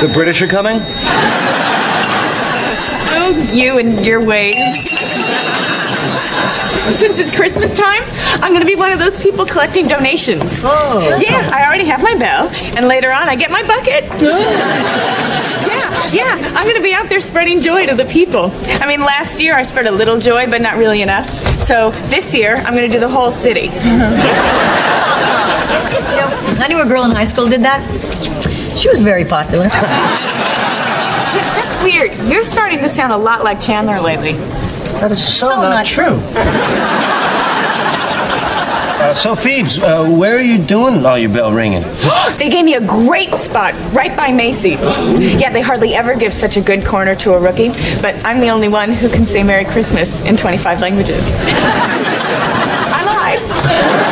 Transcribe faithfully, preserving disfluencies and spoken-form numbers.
The British are coming? Oh, you and your ways. Since it's Christmas time, I'm going to be one of those people collecting donations. Oh. Yeah, I already have my bell, and later on I get my bucket. Yeah, yeah, I'm going to be out there spreading joy to the people. I mean, last year I spread a little joy, but not really enough. So this year, I'm going to do the whole city. You know, I knew a girl in high school did that. She was very popular. That's weird. You're starting to sound a lot like Chandler lately. That is so, So not, not true. uh, so, Phoebes, uh, where are you doing all your bell ringing? They gave me a great spot right by Macy's. Yeah, they hardly ever give such a good corner to a rookie, but I'm the only one who can say Merry Christmas in twenty-five languages. I lied.